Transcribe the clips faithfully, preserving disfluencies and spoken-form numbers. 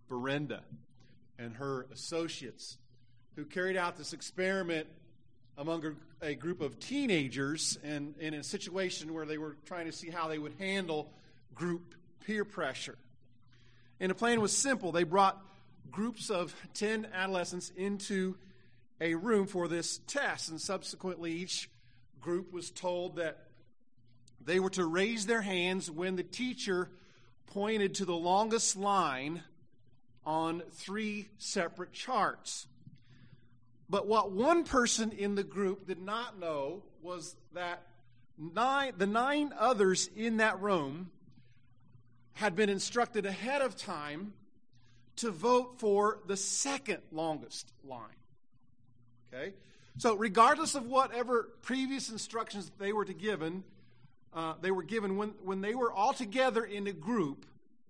Berenda and her associates, who carried out this experiment among a, a group of teenagers and in a situation where they were trying to see how they would handle group peer pressure. And the plan was simple. They brought groups of ten adolescents into a room for this test, and subsequently each group was told that they were to raise their hands when the teacher pointed to the longest line on three separate charts. But what one person in the group did not know was that nine, the nine others in that room had been instructed ahead of time to vote for the second longest line. Okay? So regardless of whatever previous instructions they were to given, uh, they were given when, when they were all together in a group,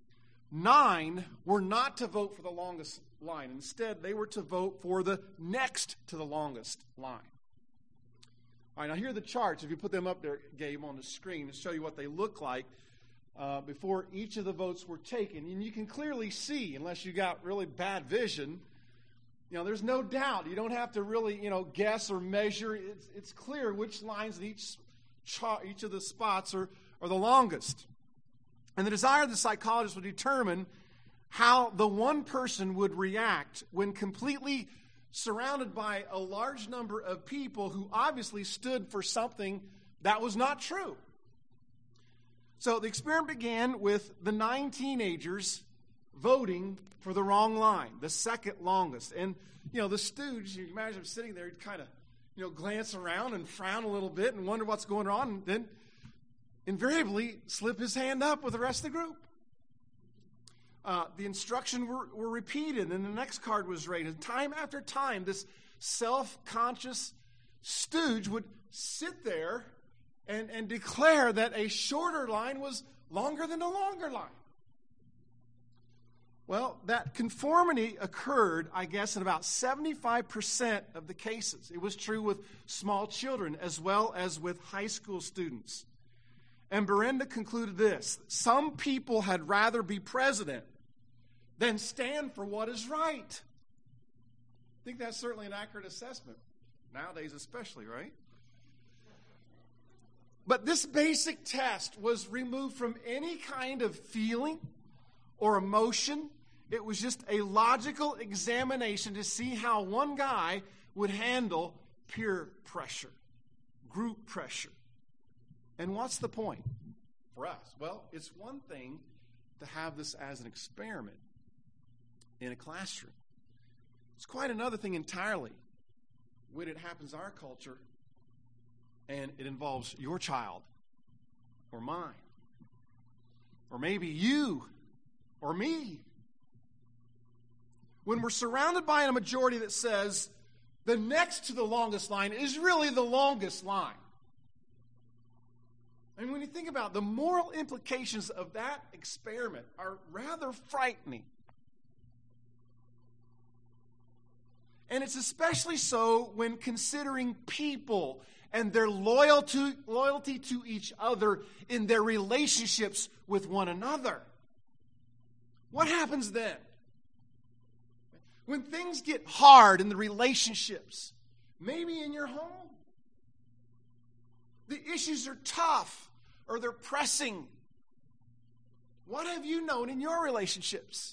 nine were not to vote for the longest line. Instead, they were to vote for the next to the longest line. All right, now here are the charts. If you put them up there, Gabe, on the screen to show you what they look like uh, before each of the votes were taken. And you can clearly see, unless you got really bad vision, you know, there's no doubt. You don't have to really, you know, guess or measure. It's, it's clear which lines in each chart, each of the spots are, are the longest. And the desire of the psychologist would determine how the one person would react when completely surrounded by a large number of people who obviously stood for something that was not true. So the experiment began with the nine teenagers voting for the wrong line, the second longest. And, you know, the stooge, you imagine him sitting there, he'd kind of, you know, glance around and frown a little bit and wonder what's going on, and then invariably slip his hand up with the rest of the group. Uh, the instructions were, were repeated, and the next card was raised. And time after time, this self-conscious stooge would sit there and, and declare that a shorter line was longer than a longer line. Well, that conformity occurred, I guess, in about seventy-five percent of the cases. It was true with small children as well as with high school students. And Berenda concluded this: some people had rather be president than stand for what is right. I think that's certainly an accurate assessment, nowadays especially, right? But this basic test was removed from any kind of feeling or emotion. It was just a logical examination to see how one guy would handle peer pressure, group pressure. And what's the point for us? Well, it's one thing to have this as an experiment in a classroom. It's quite another thing entirely when it happens in our culture and it involves your child or mine or maybe you or me. When we're surrounded by a majority that says the next to the longest line is really the longest line. And when you think about it, the moral implications of that experiment are rather frightening. And it's especially so when considering people and their loyalty, loyalty to each other in their relationships with one another. What happens then? When things get hard in the relationships, maybe in your home, the issues are tough or they're pressing. What have you known in your relationships?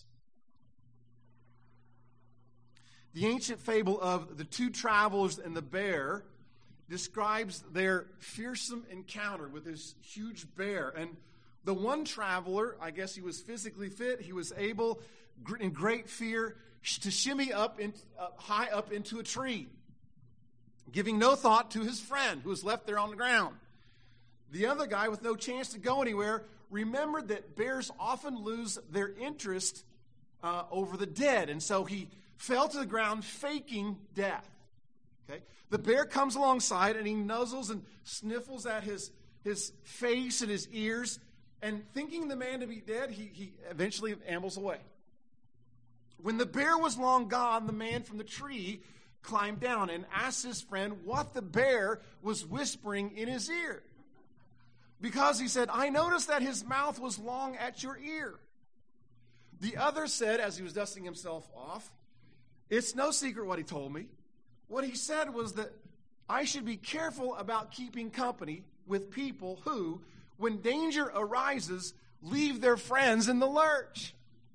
The ancient fable of the two travelers and the bear describes their fearsome encounter with this huge bear. And the one traveler, I guess he was physically fit, he was able, in great fear, to shimmy up, in, up high up into a tree, giving no thought to his friend who was left there on the ground. The other guy, with no chance to go anywhere, remembered that bears often lose their interest uh, over the dead, and so he fell to the ground faking death. Okay? The bear comes alongside and he nuzzles and sniffles at his, his face and his ears, and thinking the man to be dead, he, he eventually ambles away. When the bear was long gone, the man from the tree climbed down and asked his friend what the bear was whispering in his ear. Because he said, I noticed that his mouth was long at your ear. The other said, as he was dusting himself off, "It's no secret what he told me. What he said was that I should be careful about keeping company with people who, when danger arises, leave their friends in the lurch."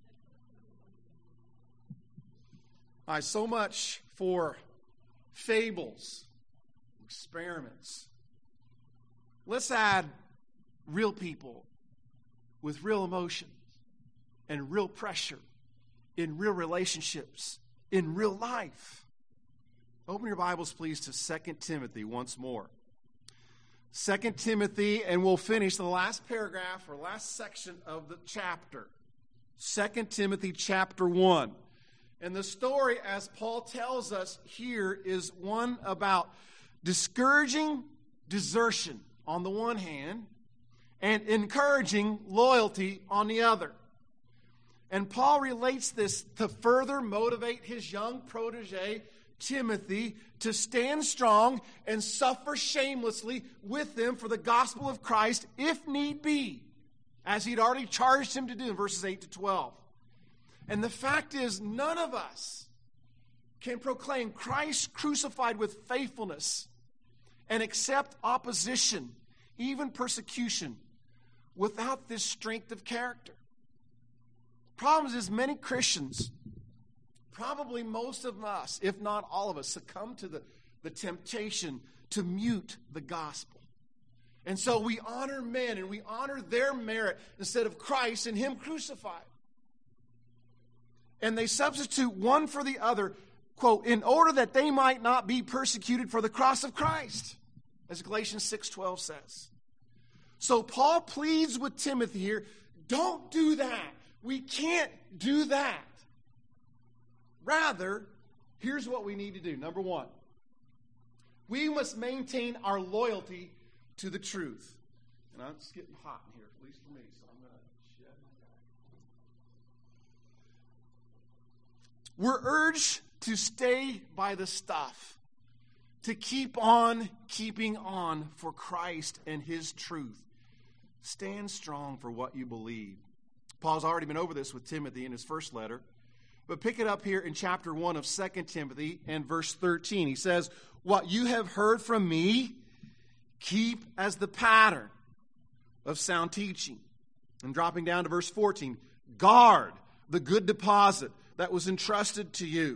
I so much for fables, experiments. Let's add real people with real emotion and real pressure in real relationships, in real life. Open your Bibles, please, to Second Timothy once more. Second Timothy, and we'll finish the last paragraph or last section of the chapter. Second Timothy chapter one. And the story, as Paul tells us here, is one about discouraging desertion on the one hand and encouraging loyalty on the other. And Paul relates this to further motivate his young protege, Timothy, to stand strong and suffer shamelessly with them for the gospel of Christ, if need be, as he'd already charged him to do in verses eight to twelve. And the fact is, none of us can proclaim Christ crucified with faithfulness and accept opposition, even persecution, without this strength of character. Problem is, many Christians, probably most of us, if not all of us, succumb to the, the temptation to mute the gospel. And so we honor men and we honor their merit instead of Christ and him crucified. And they substitute one for the other, quote, in order that they might not be persecuted for the cross of Christ, as Galatians six twelve says. So Paul pleads with Timothy here, don't do that. We can't do that. Rather, here's what we need to do. Number one, we must maintain our loyalty to the truth. And it's getting hot in here, at least for me, so I'm going to shed my jacket. We're urged to stay by the stuff, to keep on keeping on for Christ and his truth. Stand strong for what you believe. Paul's already been over this with Timothy in his first letter. But pick it up here in chapter one of Second Timothy and verse thirteen. He says, what you have heard from me, keep as the pattern of sound teaching. And dropping down to verse fourteen, guard the good deposit that was entrusted to you.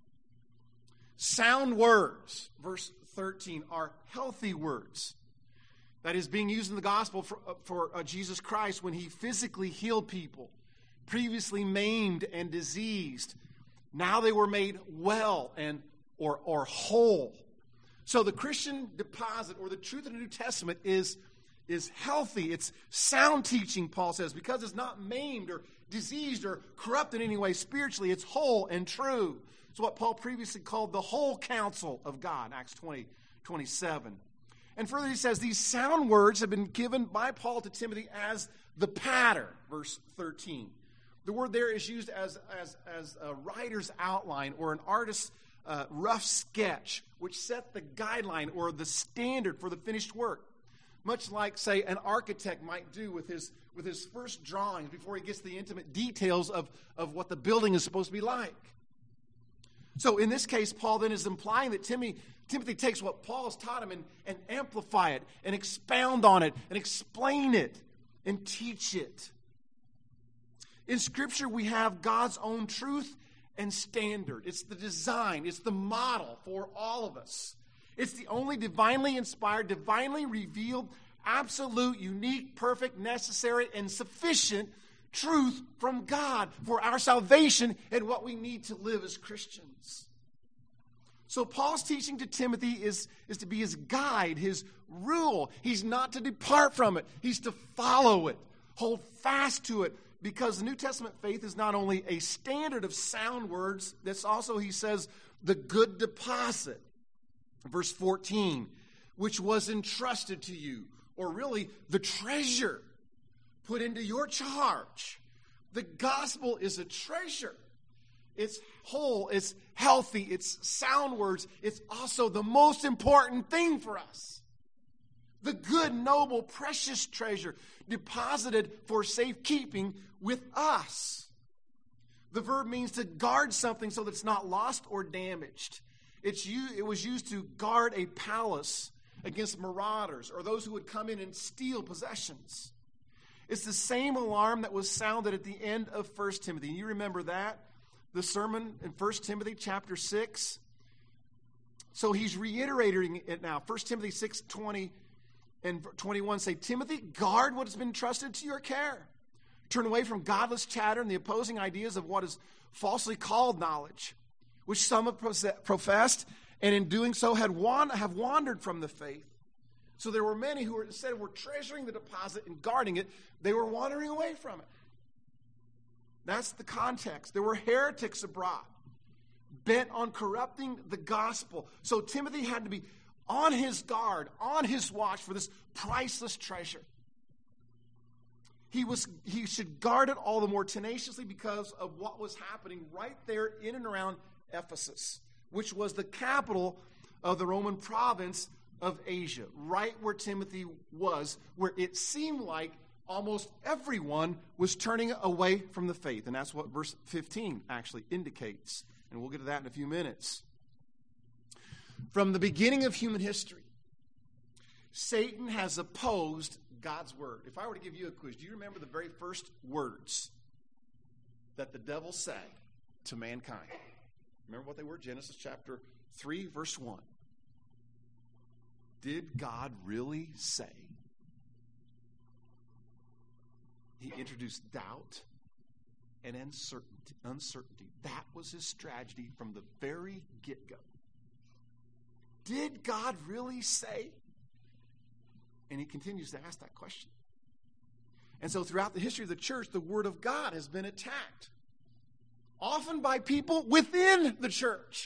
Sound words, verse thirteen, are healthy words. That is being used in the gospel for, for uh, Jesus Christ when he physically healed people, previously maimed and diseased. Now they were made well and or, or whole. So the Christian deposit or the truth of the New Testament is, is healthy. It's sound teaching, Paul says, because it's not maimed or diseased or corrupt in any way spiritually. It's whole and true. It's what Paul previously called the whole counsel of God, Acts twenty, twenty-seven. And further he says, these sound words have been given by Paul to Timothy as the pattern, verse thirteen. The word there is used as, as, as a writer's outline or an artist's uh, rough sketch, which set the guideline or the standard for the finished work. Much like, say, an architect might do with his, with his first drawings before he gets the intimate details of, of what the building is supposed to be like. So in this case, Paul then is implying that Timothy, Timothy takes what Paul has taught him and, and amplify it and expound on it and explain it and teach it. In Scripture, we have God's own truth and standard. It's the design. It's the model for all of us. It's the only divinely inspired, divinely revealed, absolute, unique, perfect, necessary, and sufficient truth from God for our salvation and what we need to live as Christians. So Paul's teaching to Timothy is, is to be his guide, his rule. He's not to depart from it. He's to follow it, hold fast to it, because the New Testament faith is not only a standard of sound words, that's also, he says, the good deposit. Verse fourteen, which was entrusted to you, or really the treasure put into your charge. The gospel is a treasure. It's whole, it's healthy, it's sound words. It's also the most important thing for us. The good, noble, precious treasure deposited for safekeeping with us. The verb means to guard something so that it's not lost or damaged. It's It was used to guard a palace against marauders or those who would come in and steal possessions. It's the same alarm that was sounded at the end of First Timothy. You remember that? The sermon in First Timothy chapter six. So he's reiterating it now. First Timothy six twenty and twenty-one say, Timothy, guard what has been entrusted to your care. Turn away from godless chatter and the opposing ideas of what is falsely called knowledge, which some have professed, and in doing so had wand- have wandered from the faith. So there were many who were, instead of were treasuring the deposit and guarding it, they were wandering away from it. That's the context. There were heretics abroad, bent on corrupting the gospel. So Timothy had to be on his guard, on his watch for this priceless treasure. He was he should guard it all the more tenaciously because of what was happening right there in and around Ephesus, which was the capital of the Roman province of Asia, right where Timothy was, where it seemed like almost everyone was turning away from the faith. And that's what verse fifteen actually indicates. And we'll get to that in a few minutes. From the beginning of human history, Satan has opposed God's word. If I were to give you a quiz, do you remember the very first words that the devil said to mankind? Remember what they were? Genesis chapter three, verse one. Did God really say? He introduced doubt and uncertainty. uncertainty. That was his strategy from the very get-go. Did God really say? And he continues to ask that question. And so throughout the history of the church, the word of God has been attacked. Often by people within the church.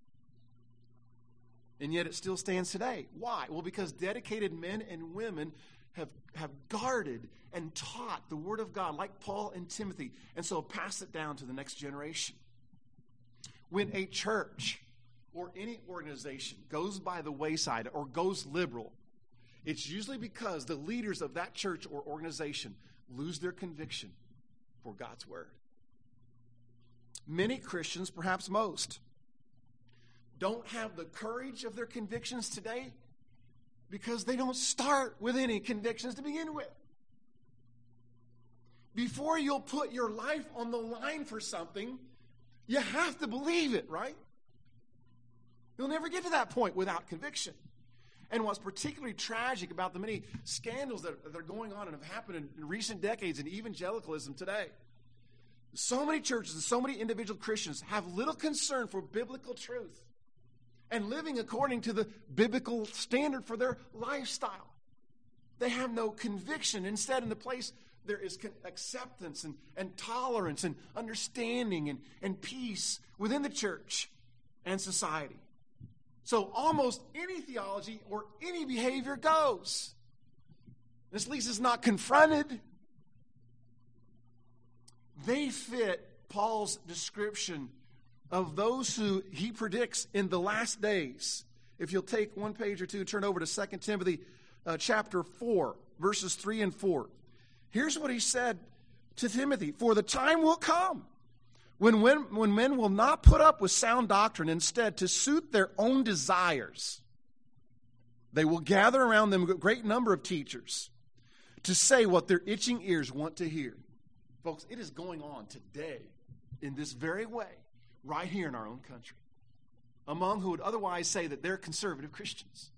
And yet it still stands today. Why? Well, because dedicated men and women have, have guarded and taught the word of God like Paul and Timothy. And so pass it down to the next generation. When a church or any organization goes by the wayside or goes liberal, it's usually because the leaders of that church or organization lose their conviction for God's word. Many Christians, perhaps most, don't have the courage of their convictions today because they don't start with any convictions to begin with. Before you'll put your life on the line for something, you have to believe it, right? You'll never get to that point without conviction. And what's particularly tragic about the many scandals that, that are going on and have happened in, in recent decades in evangelicalism today, so many churches and so many individual Christians have little concern for biblical truth and living according to the biblical standard for their lifestyle. They have no conviction. Instead, in the place, there is acceptance and, and tolerance and understanding and, and peace within the church and society. So almost any theology or any behavior goes. This at least is not confronted. They fit Paul's description of those who he predicts in the last days. If you'll take one page or two, turn over to Second Timothy uh, chapter four, verses three and four. Here's what he said to Timothy. For the time will come When, when, when men will not put up with sound doctrine, instead, to suit their own desires, they will gather around them a great number of teachers to say what their itching ears want to hear. Folks, it is going on today in this very way, right here in our own country, among who would otherwise say that they're conservative Christians.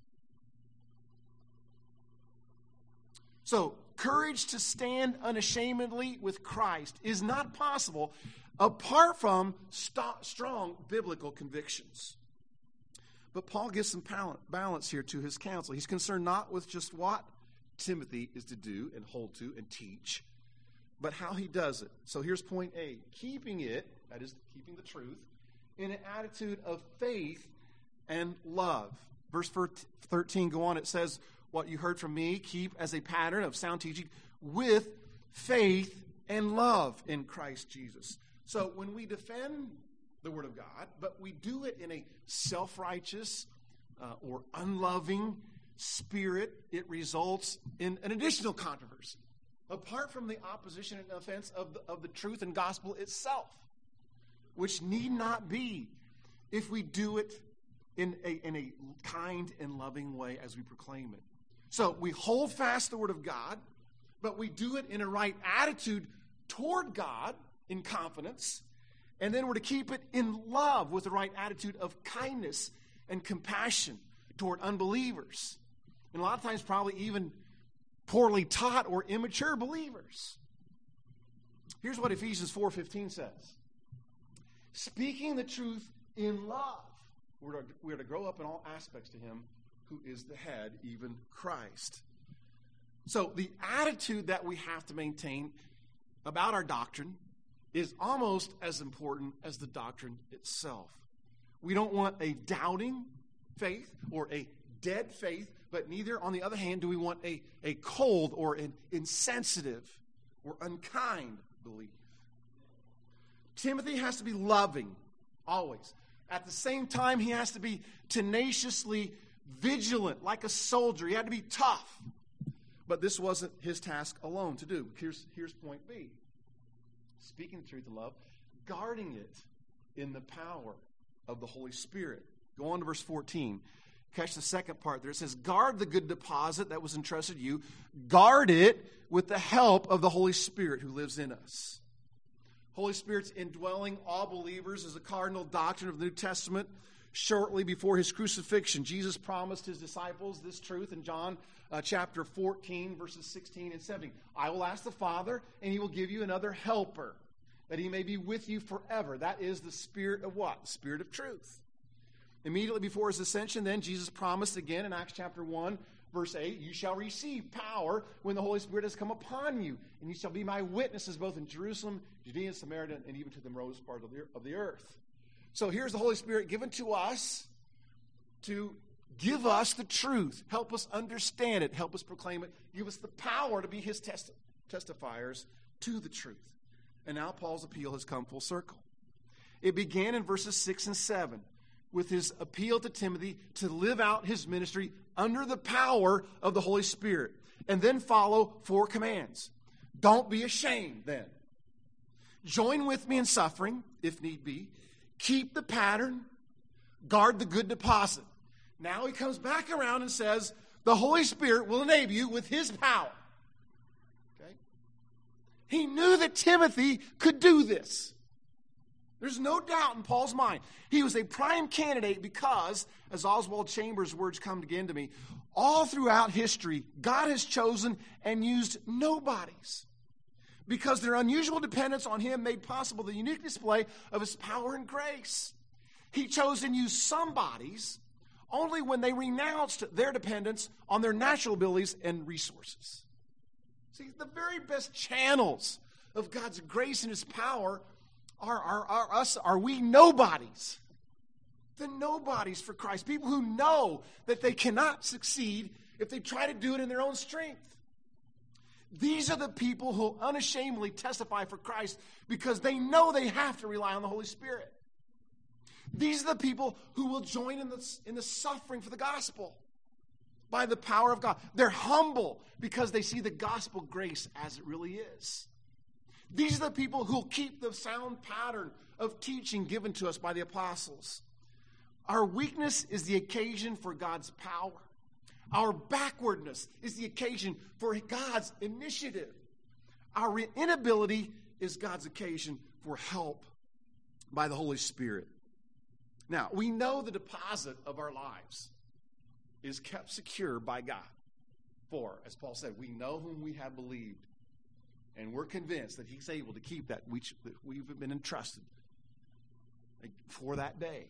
So, courage to stand unashamedly with Christ is not possible apart from st- strong biblical convictions. But Paul gives some balance here to his counsel. He's concerned not with just what Timothy is to do and hold to and teach, but how he does it. So here's point A. Keeping it, that is, keeping the truth, in an attitude of faith and love. Verse thirteen, go on, it says, what you heard from me, keep as a pattern of sound teaching with faith and love in Christ Jesus. So when we defend the Word of God, but we do it in a self-righteous uh, or unloving spirit, it results in an additional controversy, apart from the opposition and offense of the, of the truth and gospel itself. which need not be if we do it in a, in a kind and loving way as we proclaim it. So we hold fast the word of God, but we do it in a right attitude toward God in confidence, and then we're to keep it in love with the right attitude of kindness and compassion toward unbelievers, and a lot of times probably even poorly taught or immature believers. Here's what Ephesians four fifteen says. Speaking the truth in love, we're to, we're to grow up in all aspects to him who is the head, even Christ. So the attitude that we have to maintain about our doctrine is almost as important as the doctrine itself. We don't want a doubting faith or a dead faith, but neither, on the other hand, do we want a, a cold or an insensitive or unkind belief. Timothy has to be loving, always. At the same time, he has to be tenaciously vigilant, like a soldier. He had to be tough. But this wasn't his task alone to do. Here's, here's point B. Speaking the truth in love, guarding it in the power of the Holy Spirit. Go on to verse fourteen. Catch the second part there. It says, guard the good deposit that was entrusted to you. Guard it with the help of the Holy Spirit who lives in us. Holy Spirit's indwelling all believers is a cardinal doctrine of the New Testament. Shortly before his crucifixion, Jesus promised his disciples this truth in John uh, chapter fourteen, verses sixteen and seventeen. I will ask the Father, and he will give you another helper, that he may be with you forever. That is the Spirit of what? The Spirit of truth. Immediately before his ascension, then, Jesus promised again in Acts chapter one, verse eight, you shall receive power when the Holy Spirit has come upon you, and you shall be my witnesses both in Jerusalem, Judea, and Samaria, and even to the remotest part of the, of the earth. So here's the Holy Spirit given to us to give us the truth, help us understand it, help us proclaim it, give us the power to be his testi- testifiers to the truth. And now Paul's appeal has come full circle. It began in verses six and seven with his appeal to Timothy to live out his ministry under the power of the Holy Spirit. And then follow four commands. Don't be ashamed then. Join with me in suffering, if need be. Keep the pattern. Guard the good deposit. Now he comes back around and says, the Holy Spirit will enable you with his power. Okay? He knew that Timothy could do this. There's no doubt in Paul's mind. He was a prime candidate because, as Oswald Chambers' words come again to me, all throughout history, God has chosen and used nobodies because their unusual dependence on him made possible the unique display of his power and grace. He chose and used somebodies only when they renounced their dependence on their natural abilities and resources. See, the very best channels of God's grace and his power are, are, are us, are we nobodies. The nobodies for Christ. People who know that they cannot succeed if they try to do it in their own strength. These are the people who unashamedly testify for Christ because they know they have to rely on the Holy Spirit. These are the people who will join in the, in the suffering for the gospel by the power of God. They're humble because they see the gospel grace as it really is. These are the people who will keep the sound pattern of teaching given to us by the apostles. Our weakness is the occasion for God's power. Our backwardness is the occasion for God's initiative. Our inability is God's occasion for help by the Holy Spirit. Now, we know the deposit of our lives is kept secure by God. For, as Paul said, we know whom we have believed, and we're convinced that he's able to keep that which we've been entrusted for that day.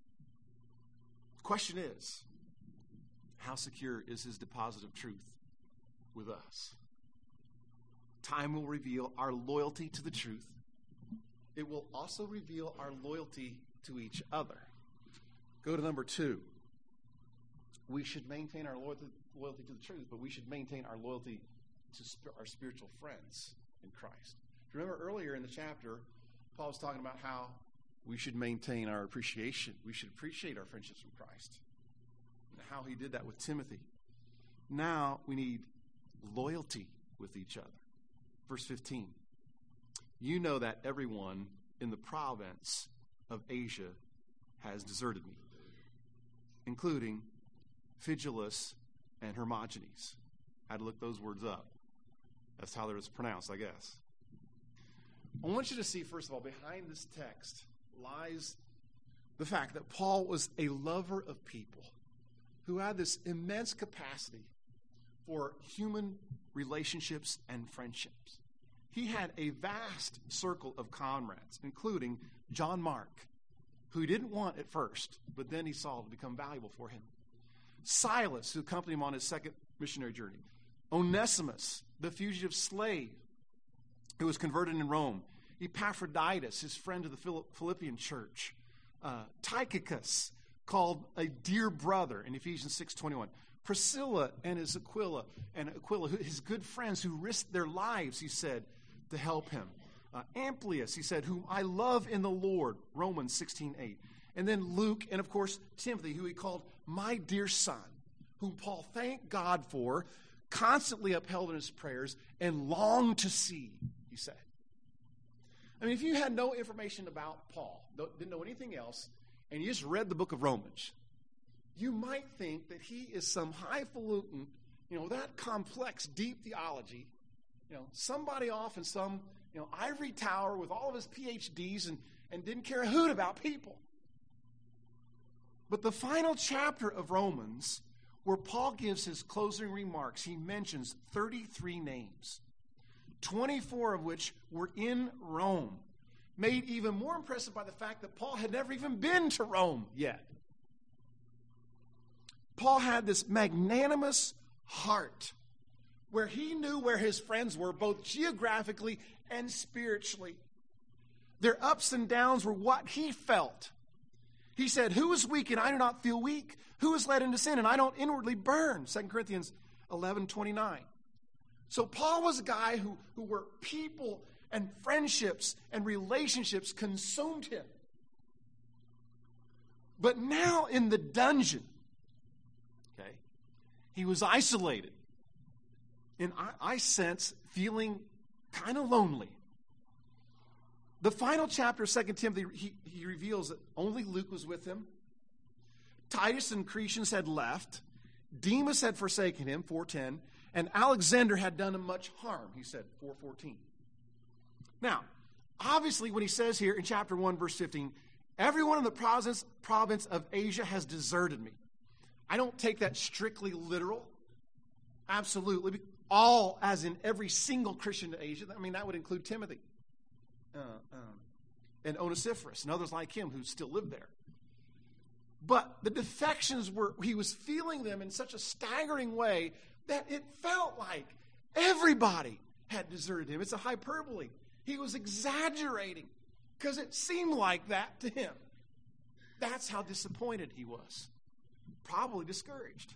The question is, how secure is his deposit of truth with us? Time will reveal our loyalty to the truth. It will also reveal our loyalty to each other. Go to number two. We should maintain our loyalty, loyalty to the truth, but we should maintain our loyalty to sp- our spiritual friends in Christ. Remember earlier in the chapter, Paul was talking about how we should maintain our appreciation. We should appreciate our friendships from Christ. And how he did that with Timothy. Now we need loyalty with each other. Verse fifteen. You know that everyone in the province of Asia has deserted me, including Phygelus and Hermogenes. I had to look those words up. That's how they're pronounced, I guess. I want you to see, first of all, behind this text lies the fact that Paul was a lover of people who had this immense capacity for human relationships and friendships. He had a vast circle of comrades, including John Mark, who he didn't want at first, but then he saw it become valuable for him. Silas, who accompanied him on his second missionary journey. Onesimus, the fugitive slave who was converted in Rome. Epaphroditus, his friend of the Philippian church. Uh, Tychicus, called a dear brother in Ephesians six twenty-one. Priscilla and his Aquila, and Aquila, his good friends who risked their lives, he said, to help him. Uh, Amplius, he said, whom I love in the Lord, Romans sixteen eight. And then Luke, and of course Timothy, who he called my dear son, whom Paul thanked God for, constantly upheld in his prayers, and longed to see, he said. I mean, if you had no information about Paul, didn't know anything else, and you just read the book of Romans, you might think that he is some highfalutin, you know, that complex, deep theology, you know, somebody off in some, you know, ivory tower with all of his P H Ds and, and didn't care a hoot about people. But the final chapter of Romans, where Paul gives his closing remarks, he mentions thirty-three names, twenty-four of which were in Rome, made even more impressive by the fact that Paul had never even been to Rome yet. Paul had this magnanimous heart where he knew where his friends were, both geographically and spiritually. Their ups and downs were what he felt. He said, who is weak and I do not feel weak? Who is led into sin and I don't inwardly burn? Second Corinthians eleven twenty-nine. So Paul was a guy who, who were people and friendships and relationships consumed him. But now in the dungeon, okay, he was isolated. And I, I sense feeling kind of lonely. The final chapter of Second Timothy, he, he reveals that only Luke was with him. Titus and Crescens had left. Demas had forsaken him, four ten. And Alexander had done him much harm, he said, four fourteen. Now, obviously, when he says here in chapter one, verse fifteen, everyone in the province, province of Asia has deserted me. I don't take that strictly literal. Absolutely. All, as in every single Christian in Asia. I mean, that would include Timothy uh, um, and Onesiphorus and others like him who still live there. But the defections were, he was feeling them in such a staggering way that it felt like everybody had deserted him. It's a hyperbole. He was exaggerating because it seemed like that to him. That's how disappointed he was. Probably discouraged.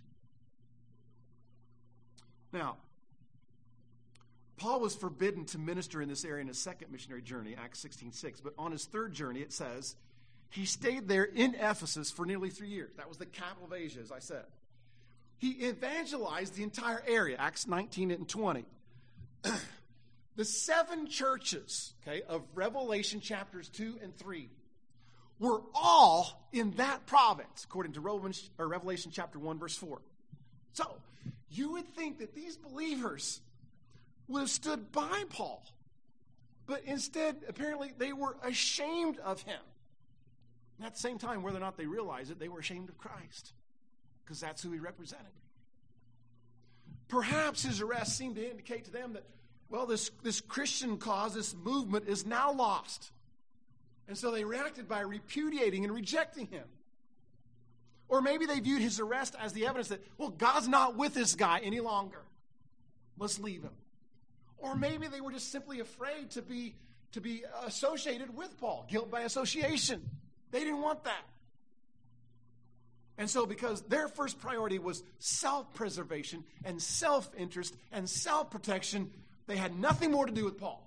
Now, Paul was forbidden to minister in this area in his second missionary journey, Acts sixteen six. But on his third journey, it says, he stayed there in Ephesus for nearly three years. That was the capital of Asia, as I said. He evangelized the entire area, Acts nineteen and twenty. The seven churches, okay, of Revelation chapters two and three were all in that province, according to Romans, or Revelation chapter one, verse four. So, you would think that these believers would have stood by Paul. But instead, apparently, they were ashamed of him. And at the same time, whether or not they realized it, they were ashamed of Christ. Because that's who he represented. Perhaps his arrest seemed to indicate to them that, well, this, this Christian cause, this movement is now lost. And so they reacted by repudiating and rejecting him. Or maybe they viewed his arrest as the evidence that, well, God's not with this guy any longer. Let's leave him. Or maybe they were just simply afraid to be, to be associated with Paul. Guilt by association. They didn't want that. And so because their first priority was self-preservation and self-interest and self-protection, they had nothing more to do with Paul.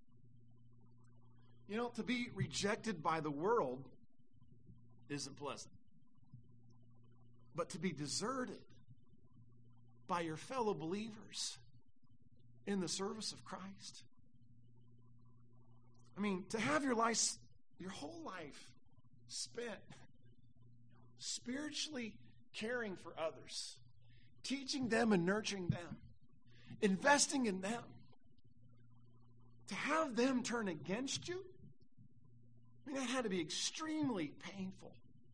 You know, to be rejected by the world isn't pleasant. But to be deserted by your fellow believers in the service of Christ. I mean, to have your life, your whole life spent spiritually caring for others, teaching them and nurturing them, investing in them, to have them turn against you, I mean, that had to be extremely painful.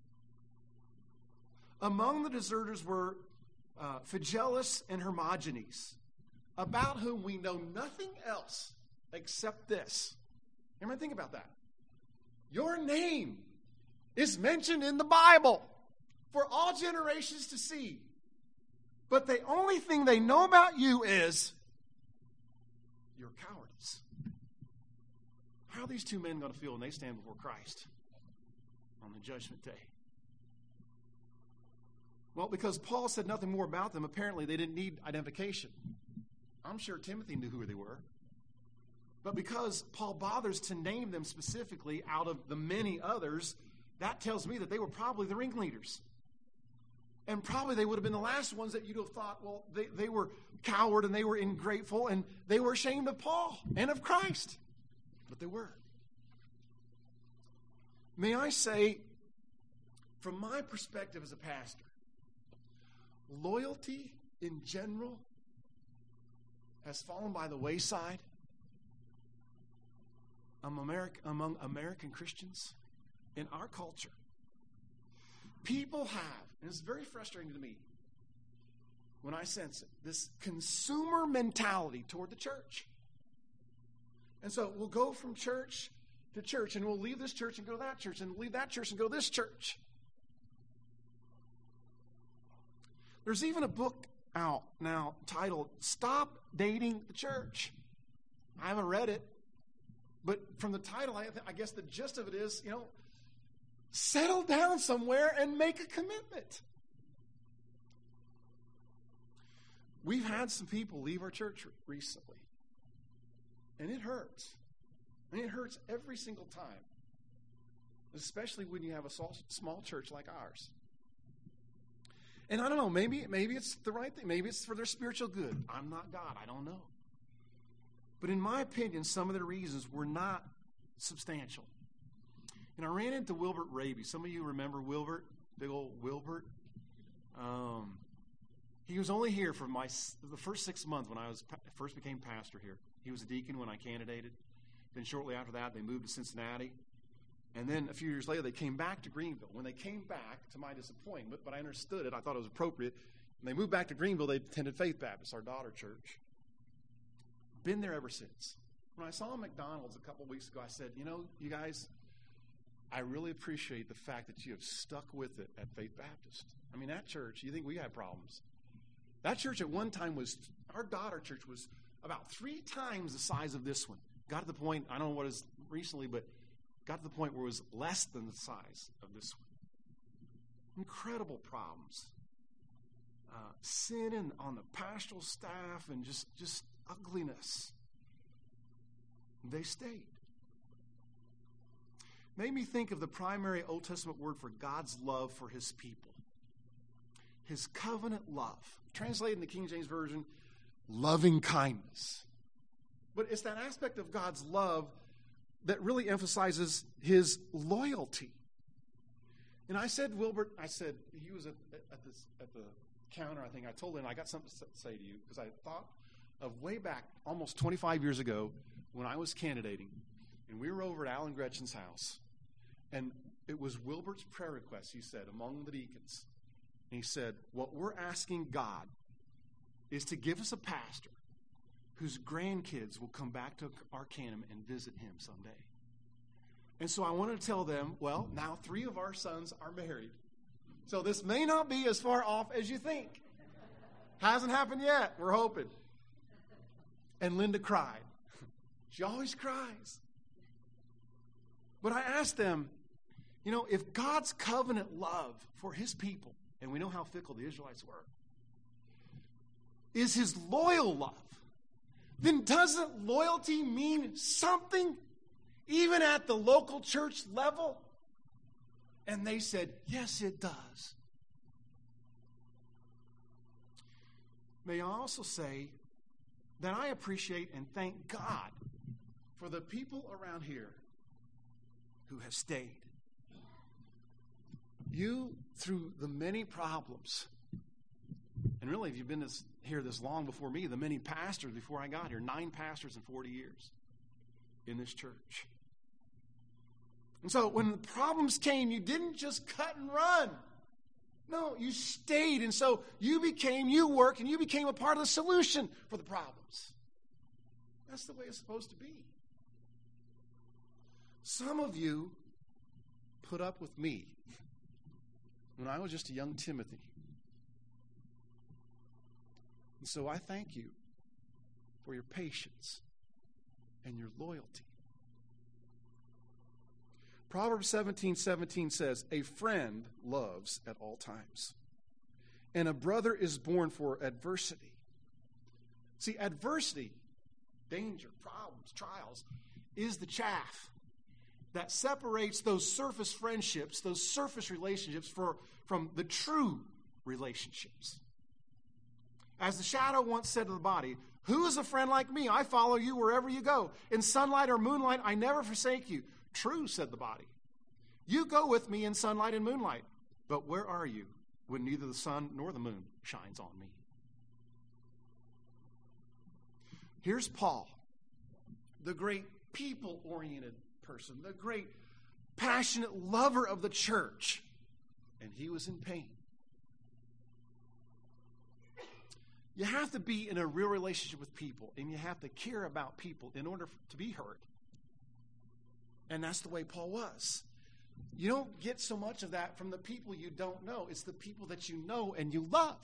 Among the deserters were uh, Phygellus and Hermogenes, about whom we know nothing else except this. Everybody think about that. Your name is mentioned in the Bible for all generations to see. But the only thing they know about you is your cowardice. How are these two men going to feel when they stand before Christ on the judgment day? Well, because Paul said nothing more about them, apparently they didn't need identification. I'm sure Timothy knew who they were. But because Paul bothers to name them specifically out of the many others, that tells me that they were probably the ringleaders. And probably they would have been the last ones that you'd have thought, well, they, they were coward and they were ingrateful and they were ashamed of Paul and of Christ. But they were. May I say, from my perspective as a pastor, loyalty in general has fallen by the wayside among American Christians in our culture. People have, and it's very frustrating to me when I sense it, this consumer mentality toward the church. And so we'll go from church to church, and we'll leave this church and go to that church, and leave that church and go to this church. There's even a book out now titled Stop Dating the Church. I haven't read it, but from the title, I, I guess the gist of it is, you know, settle down somewhere and make a commitment. We've had some people leave our church recently, and it hurts. I mean, it hurts every single time, especially when you have a small church like ours. And I don't know, maybe, maybe it's the right thing. Maybe it's for their spiritual good. I'm not God. I don't know. But in my opinion, some of the reasons were not substantial. And I ran into Wilbert Raby. Some of you remember Wilbert, big old Wilbert. Um, he was only here for my the first six months when I was first became pastor here. He was a deacon when I candidated. Then shortly after that, they moved to Cincinnati. And then a few years later, they came back to Greenville. When they came back, to my disappointment, but I understood it, I thought it was appropriate, when they moved back to Greenville, they attended Faith Baptist, our daughter church. Been there ever since. When I saw them at McDonald's a couple weeks ago, I said, you know, you guys, I really appreciate the fact that you have stuck with it at Faith Baptist. I mean, that church, you think we had problems. That church at one time was, our daughter church was about three times the size of this one. Got to the point, I don't know what it is recently, but got to the point where it was less than the size of this one. Incredible problems. Uh, sin in, on the pastoral staff and just, just ugliness. They stayed. Made me think of the primary Old Testament word for God's love for his people. His covenant love. Translated in the King James Version, loving kindness. But it's that aspect of God's love that really emphasizes his loyalty. And I said, Wilbert, I said, he was at, at, this, at the counter, I think. I told him, I got something to say to you, because I thought of way back, almost twenty-five years ago, when I was candidating, and we were over at Alan Gretchen's house, and it was Wilbert's prayer request, he said, among the deacons. And he said, what we're asking God is to give us a pastor whose grandkids will come back to Arcanum and visit him someday. And so I wanted to tell them, well, now three of our sons are married. So this may not be as far off as you think. Hasn't happened yet. We're hoping. And Linda cried. She always cries. But I asked them, you know, if God's covenant love for his people, and we know how fickle the Israelites were, is his loyal love, then doesn't loyalty mean something even at the local church level? And they said, yes, it does. May I also say that I appreciate and thank God for the people around here who have stayed. You, through the many problems, and really if you've been this, here this long before me, the many pastors before I got here, nine pastors in forty years in this church. And so when the problems came, you didn't just cut and run. No, you stayed. And so you became, you worked, and you became a part of the solution for the problems. That's the way it's supposed to be. Some of you put up with me when I was just a young Timothy. And so I thank you for your patience and your loyalty. Proverbs seventeen seventeen says, a friend loves at all times, and a brother is born for adversity. See, adversity, danger, problems, trials, is the chaff that separates those surface friendships, those surface relationships for, from the true relationships. As the shadow once said to the body, who is a friend like me? I follow you wherever you go. In sunlight or moonlight, I never forsake you. True, said the body. You go with me in sunlight and moonlight. But where are you when neither the sun nor the moon shines on me? Here's Paul, the great people-oriented person, the great passionate lover of the church, and he was in pain. You have to be in a real relationship with people, and you have to care about people in order to be hurt. And that's the way Paul was. You don't get so much of that from the people you don't know. It's the people that you know and you love.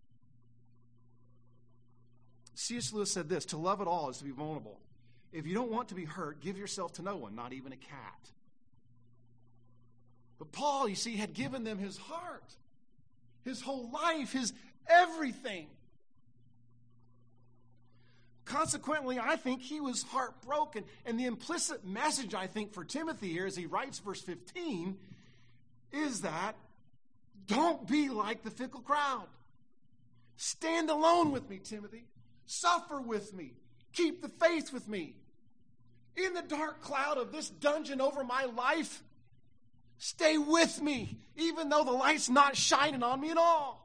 C S Lewis said this, to love at all is to be vulnerable. If you don't want to be hurt, give yourself to no one, not even a cat. But Paul, you see, had given them his heart, his whole life, his everything. Consequently, I think he was heartbroken. And the implicit message, I think, for Timothy here as he writes verse fifteen is that don't be like the fickle crowd. Stand alone with me, Timothy. Suffer with me. Keep the faith with me. In the dark cloud of this dungeon over my life, stay with me, even though the light's not shining on me at all.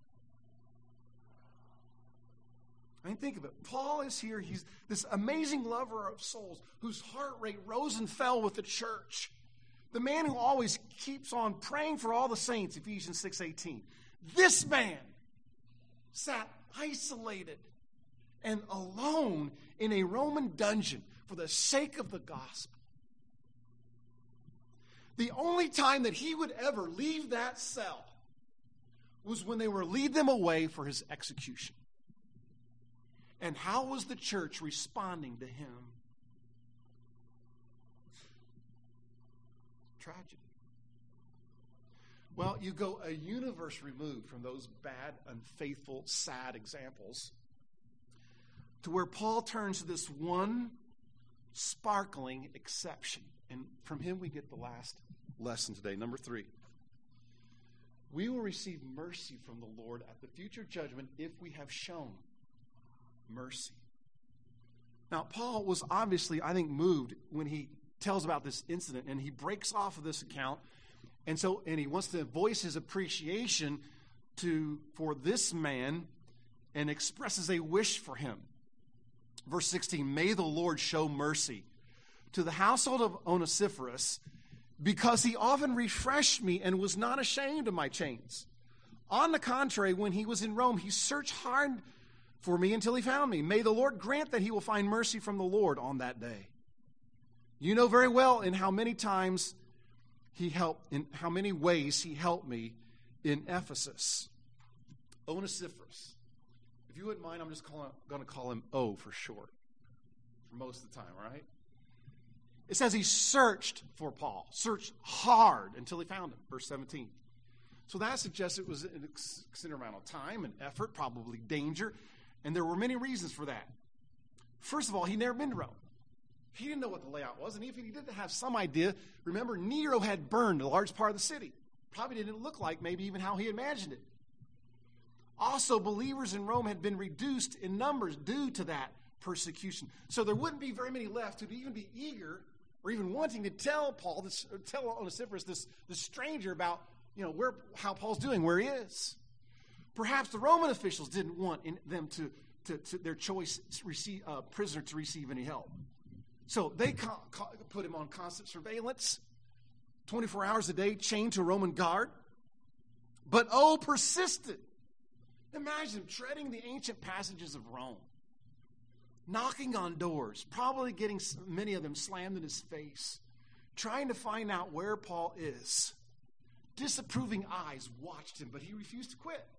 I mean, think of it. Paul is here. He's this amazing lover of souls whose heart rate rose and fell with the church. The man who always keeps on praying for all the saints, Ephesians six eighteen. This man sat isolated and alone in a Roman dungeon for the sake of the gospel. The only time that he would ever leave that cell was when they were lead them away for his execution. And how was the church responding to him? Tragedy. Well, you go a universe removed from those bad, unfaithful, sad examples to where Paul turns to this one sparkling exception. And from him we get the last lesson today, number three. We will receive mercy from the Lord at the future judgment if we have shown mercy. Now, Paul was obviously, I think, moved when he tells about this incident, and he breaks off of this account, and so, and he wants to voice his appreciation to for this man and expresses a wish for him. Verse sixteen, may the Lord show mercy to the household of Onesiphorus, because he often refreshed me and was not ashamed of my chains. On the contrary, when he was in Rome, he searched hard for me until he found me. May the Lord grant that he will find mercy from the Lord on that day. You know very well in how many times he helped, in how many ways he helped me in Ephesus. Onesiphorus. If you wouldn't mind, I'm just going to call him O for short for most of the time, all right? It says he searched for Paul, searched hard until he found him, verse seventeen. So that suggests it was an considerable amount of time and effort, probably danger, and there were many reasons for that. First of all, he'd never been to Rome. He didn't know what the layout was, and even if he did have some idea, remember, Nero had burned a large part of the city. Probably didn't look like maybe even how he imagined it. Also, believers in Rome had been reduced in numbers due to that persecution. So there wouldn't be very many left who'd even be eager or even wanting to tell Paul, this, or tell Onesiphorus, this, this stranger, about you know, where how Paul's doing, where he is. Perhaps the Roman officials didn't want in them to, to, to their choice receive, uh, prisoner to receive any help. So they co- co- put him on constant surveillance, twenty-four hours a day, chained to a Roman guard. But O persisted. Imagine treading the ancient passages of Rome, knocking on doors, probably getting many of them slammed in his face, trying to find out where Paul is. Disapproving eyes watched him, but he refused to quit.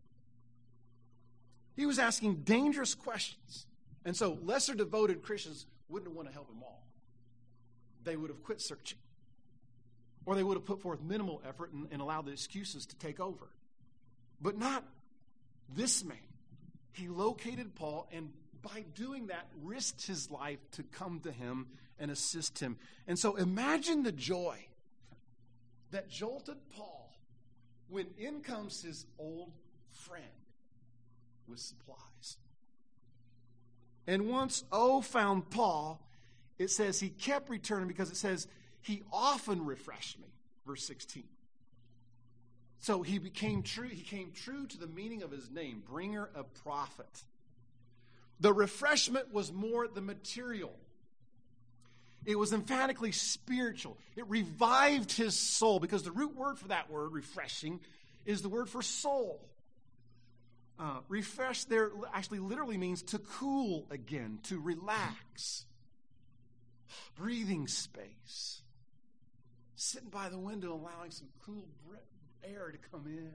He was asking dangerous questions. And so lesser devoted Christians wouldn't want to help him all. They would have quit searching. Or they would have put forth minimal effort and, and allowed the excuses to take over. But not this man. He located Paul, and by doing that, risked his life to come to him and assist him. And so imagine the joy that jolted Paul when in comes his old friend with supplies. And once O found Paul, it says he kept returning because it says he often refreshed me. Verse sixteen. So he became true, he came true to the meaning of his name, bringer of profit. The refreshment was more the material. It was emphatically spiritual. It revived his soul, because the root word for that word, refreshing, is the word for soul. Uh, refresh there actually literally means to cool again, to relax. Breathing space. Sitting by the window, allowing some cool air to come in.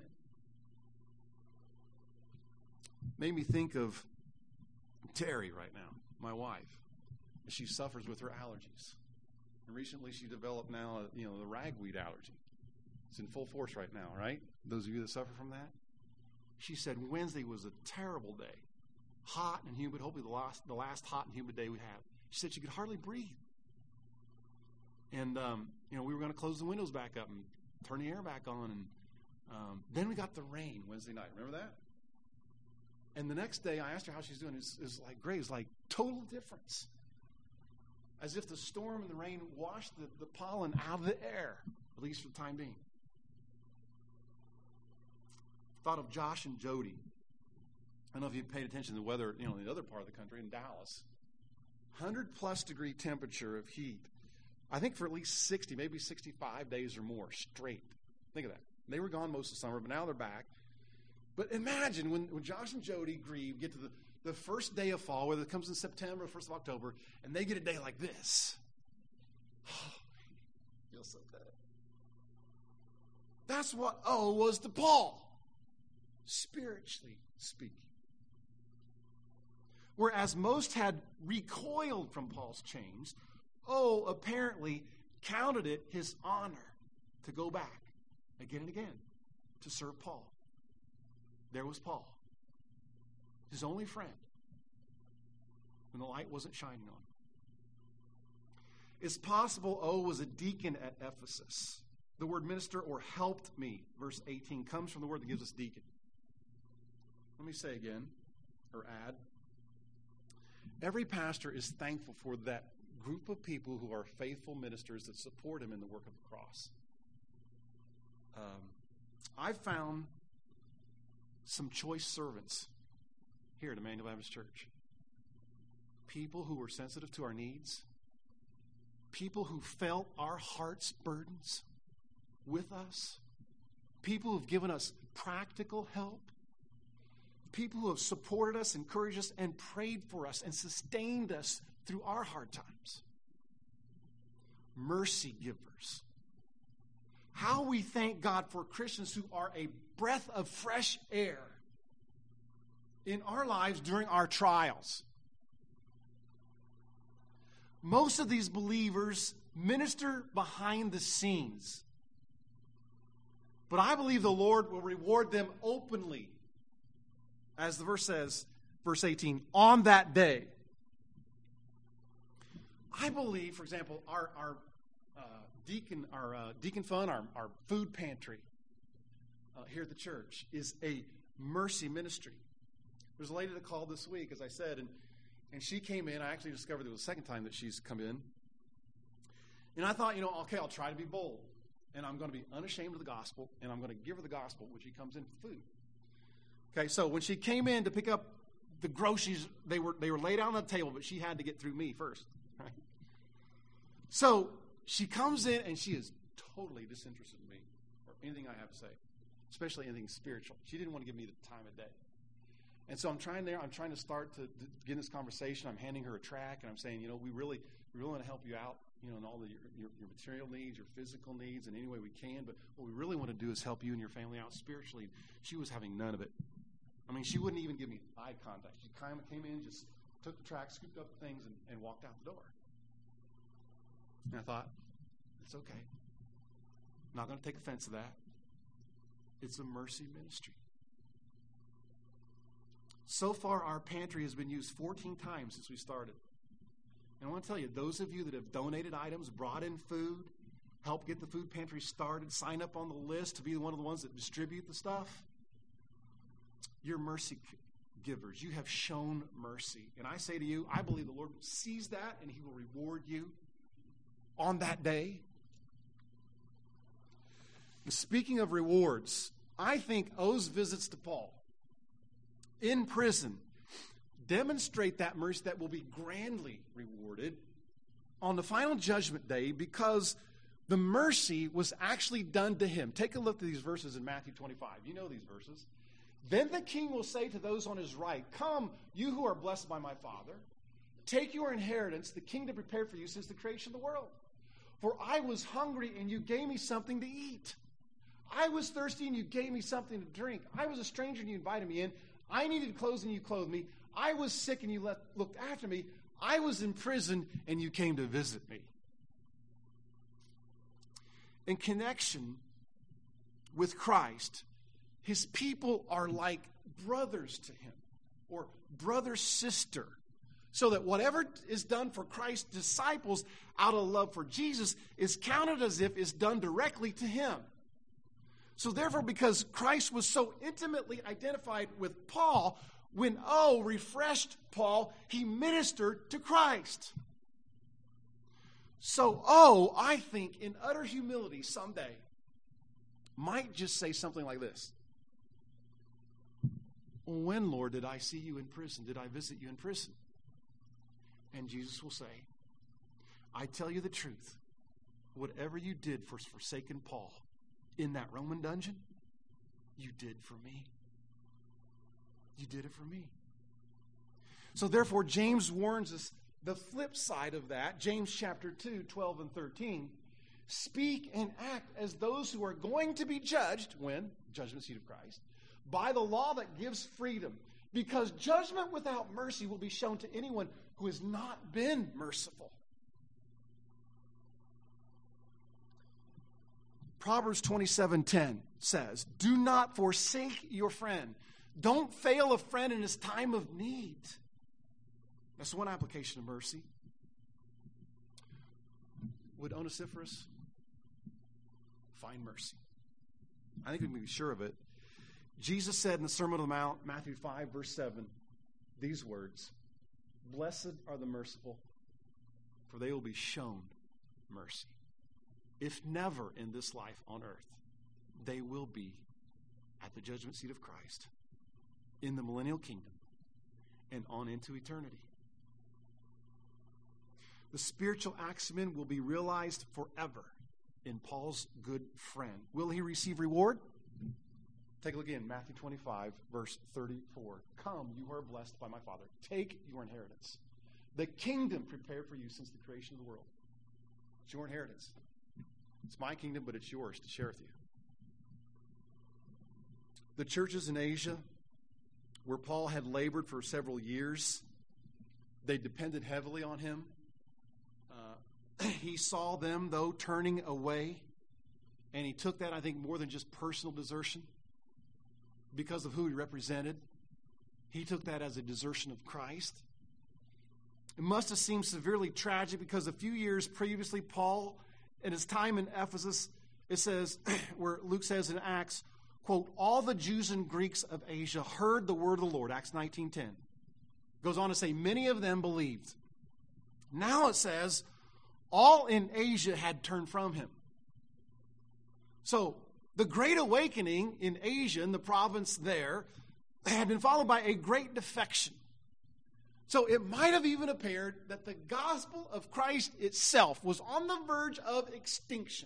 Made me think of Terry right now, my wife. She suffers with her allergies. And recently she developed now, a, you know, the ragweed allergy. It's in full force right now, right? Those of you that suffer from that. She said Wednesday was a terrible day. Hot and humid, hopefully the last, the last hot and humid day we have. She said she could hardly breathe. And, um, you know, we were going to close the windows back up and turn the air back on. And um, then we got the rain Wednesday night. Remember that? And the next day I asked her how she's doing. It's, it's like great. It's like total difference. As if the storm and the rain washed the, the pollen out of the air, at least for the time being. Thought of Josh and Jody. I don't know if you paid attention to the weather, you know, in the other part of the country, in Dallas. one hundred plus degree temperature of heat. I think for at least sixty, maybe sixty-five days or more straight. Think of that. They were gone most of the summer, but now they're back. But imagine when, when Josh and Jody Grieve get to the, the first day of fall, whether it comes in September or first of October, and they get a day like this. Oh, feels so good. That's what O was to Paul, spiritually speaking. Whereas most had recoiled from Paul's chains, O apparently counted it his honor to go back again and again to serve Paul. There was Paul, his only friend, when the light wasn't shining on him. It's possible O was a deacon at Ephesus. The word minister or helped me, verse eighteen, comes from the word that gives us deacon. Let me say again, or add. Every pastor is thankful for that group of people who are faithful ministers that support him in the work of the cross. Um, I've found some choice servants here at Emmanuel Baptist Church. People who were sensitive to our needs. People who felt our heart's burdens with us. People who have given us practical help. People who have supported us, encouraged us, and prayed for us and sustained us through our hard times. Mercy givers. How we thank God for Christians who are a breath of fresh air in our lives during our trials. Most of these believers minister behind the scenes. But I believe the Lord will reward them openly. As the verse says, verse eighteen, on that day. I believe, for example, our, our uh, deacon, our uh, deacon fund, our, our food pantry uh, here at the church is a mercy ministry. There's a lady that called this week, as I said, and, and she came in. I actually discovered it was the second time that she's come in. And I thought, you know, okay, I'll try to be bold. and I'm going to be unashamed of the gospel, and I'm going to give her the gospel when she comes in for food. Okay, so when she came in to pick up the groceries, they were they were laid out on the table, but she had to get through me first. Right? So she comes in, and she is totally disinterested in me or anything I have to say, especially anything spiritual. She didn't want to give me the time of day. And so I'm trying there. I'm trying to start to, to get in this conversation. I'm handing her a track, and I'm saying, you know, we really, we really want to help you out, you know, in all the, your, your, your material needs, your physical needs, in any way we can. But what we really want to do is help you and your family out spiritually. She was having none of it. I mean, she wouldn't even give me eye contact. She kind of came in, just took the track, scooped up the things, and, and walked out the door. And I thought, it's okay. I'm not going to take offense to that. It's a mercy ministry. So far, our pantry has been used fourteen times since we started. And I want to tell you, those of you that have donated items, brought in food, helped get the food pantry started, sign up on the list to be one of the ones that distribute the stuff, you're mercy givers. You have shown mercy. And I say to you, I believe the Lord sees that and he will reward you on that day. And speaking of rewards, I think O's visits to Paul in prison demonstrate that mercy that will be grandly rewarded on the final judgment day, because the mercy was actually done to him. Take a look at these verses in Matthew twenty-five. You know these verses. Then the king will say to those on his right, "Come, you who are blessed by my Father, take your inheritance, the kingdom prepared for you since the creation of the world. For I was hungry, and you gave me something to eat. I was thirsty, and you gave me something to drink. I was a stranger, and you invited me in. I needed clothes, and you clothed me. I was sick, and you let, looked after me. I was in prison, and you came to visit me." In connection with Christ, his people are like brothers to him, or brother, sister, so that whatever is done for Christ's disciples out of love for Jesus is counted as if it's done directly to him. So therefore, because Christ was so intimately identified with Paul, when O refreshed Paul, he ministered to Christ. So O, I think, in utter humility someday, might just say something like this: "When, Lord, did I see you in prison? Did I visit you in prison?" And Jesus will say, "I tell you the truth. Whatever you did for forsaken Paul in that Roman dungeon, you did for me. You did it for me." So therefore, James warns us the flip side of that. James chapter two, twelve and thirteen. "Speak and act as those who are going to be judged," when? Judgment seat of Christ, "by the law that gives freedom, because judgment without mercy will be shown to anyone who has not been merciful." Proverbs twenty-seven ten says, "Do not forsake your friend." Don't fail a friend in his time of need. That's one application of mercy. Would Onesiphorus find mercy? I think we can be sure of it. Jesus said in the Sermon on the Mount, Matthew five, verse seven, these words: "Blessed are the merciful, for they will be shown mercy. If never in this life on earth, they will be at the judgment seat of Christ, in the millennial kingdom, and on into eternity." The spiritual axiom will be realized forever in Paul's good friend. Will he receive reward? Take a look again, Matthew twenty-five, verse thirty-four. "Come, you who are blessed by my Father, take your inheritance, the kingdom prepared for you since the creation of the world." It's your inheritance. It's my kingdom, but it's yours to share with you. The churches in Asia, where Paul had labored for several years, they depended heavily on him. Uh, he saw them, though, turning away, and he took that, I think, more than just personal desertion because of who he represented. He took that as a desertion of Christ. It must have seemed severely tragic because a few years previously, Paul, in his time in Ephesus, it says, where Luke says in Acts, quote, "All the Jews and Greeks of Asia heard the word of the Lord," Acts nineteen ten. Goes on to say, "Many of them believed." Now it says, all in Asia had turned from him. So the Great Awakening in Asia, in the province there, had been followed by a great defection. So it might have even appeared that the gospel of Christ itself was on the verge of extinction.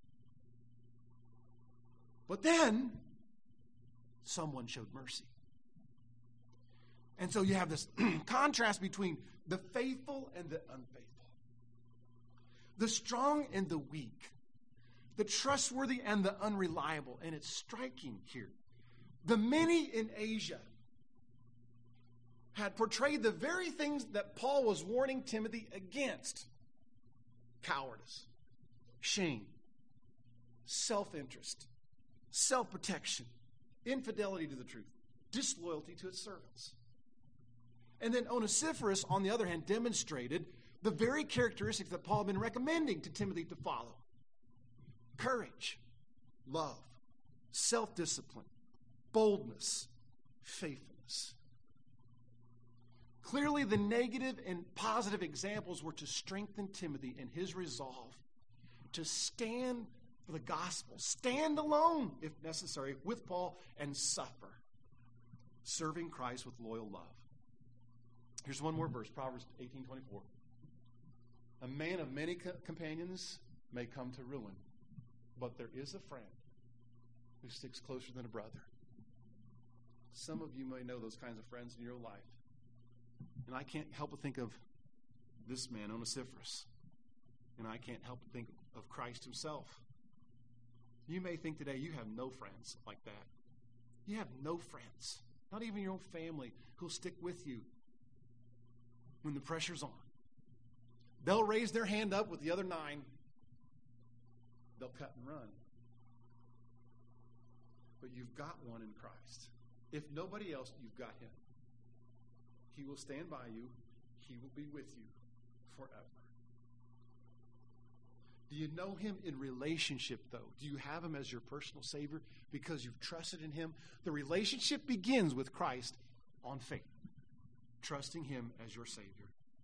But then, someone showed mercy. And so you have this contrast between the faithful and the unfaithful, the strong and the weak, the trustworthy and the unreliable. And it's striking here. The many in Asia had portrayed the very things that Paul was warning Timothy against: cowardice, shame, self-interest, self-protection, infidelity to the truth, disloyalty to its servants. And then Onesiphorus, on the other hand, demonstrated the very characteristics that Paul had been recommending to Timothy to follow: courage, love, self-discipline, boldness, faithfulness. Clearly, the negative and positive examples were to strengthen Timothy in his resolve to stand for the gospel, stand alone, if necessary, with Paul, and suffer, serving Christ with loyal love. Here's one more verse, Proverbs eighteen twenty-four. A man of many co- companions may come to ruin, but there is a friend who sticks closer than a brother. Some of you may know those kinds of friends in your life. And I can't help but think of this man, Onesiphorus. And I can't help but think of Christ himself. You may think today you have no friends like that. You have no friends, not even your own family, who'll stick with you when the pressure's on. They'll raise their hand up with the other nine. They'll cut and run. But you've got one in Christ. If nobody else, you've got him. He will stand by you. He will be with you forever. Do you know him in relationship, though? Do you have him as your personal Savior because you've trusted in him? The relationship begins with Christ on faith, trusting him as your Savior.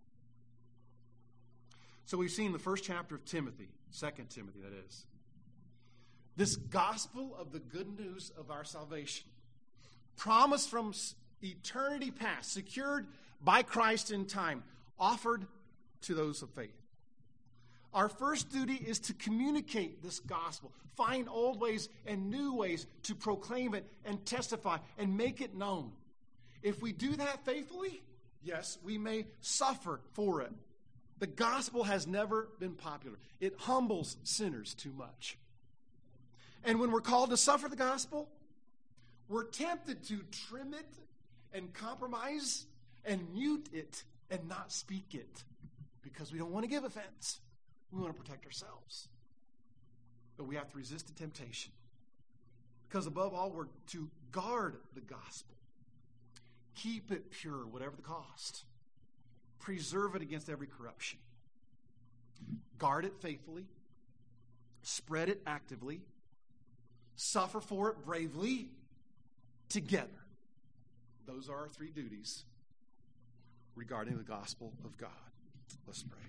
So we've seen the first chapter of Timothy, Second Timothy, that is. This gospel of the good news of our salvation, promised from eternity past, secured by Christ in time, offered to those of faith. Our first duty is to communicate this gospel, find old ways and new ways to proclaim it and testify and make it known. If we do that faithfully, yes, we may suffer for it. The gospel has never been popular. It humbles sinners too much. And when we're called to suffer the gospel, we're tempted to trim it and compromise and mute it and not speak it because we don't want to give offense. We want to protect ourselves. But we have to resist the temptation. Because above all, we're to guard the gospel. Keep it pure, whatever the cost. Preserve it against every corruption. Guard it faithfully. Spread it actively. Suffer for it bravely. Together. Those are our three duties regarding the gospel of God. Let's pray.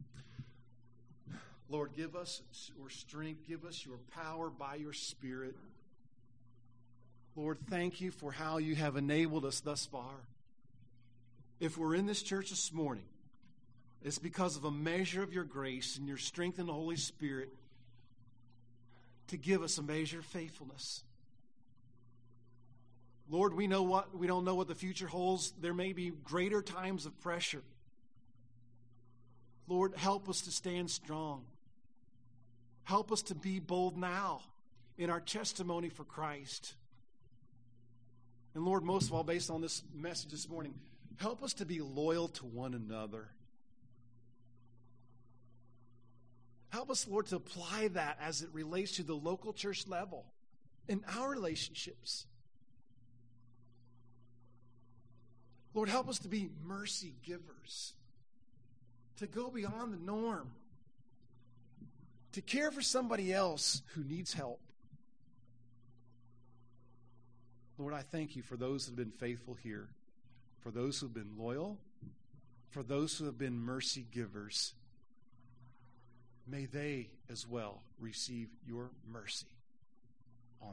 Lord, give us your strength. Give us your power by your Spirit. Lord, thank you for how you have enabled us thus far. If we're in this church this morning, it's because of a measure of your grace and your strength in the Holy Spirit to give us a measure of faithfulness. Lord, we know what we don't know what the future holds. There may be greater times of pressure. Lord, help us to stand strong. Help us to be bold now in our testimony for Christ. And Lord, most of all, based on this message this morning, help us to be loyal to one another. Help us, Lord, to apply that as it relates to the local church level in our relationships. Lord, help us to be mercy givers, to go beyond the norm, to care for somebody else who needs help. Lord, I thank you for those who have been faithful here, for those who have been loyal, for those who have been mercy givers. May they as well receive your mercy.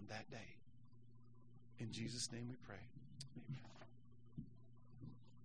on that day. In Jesus' name we pray.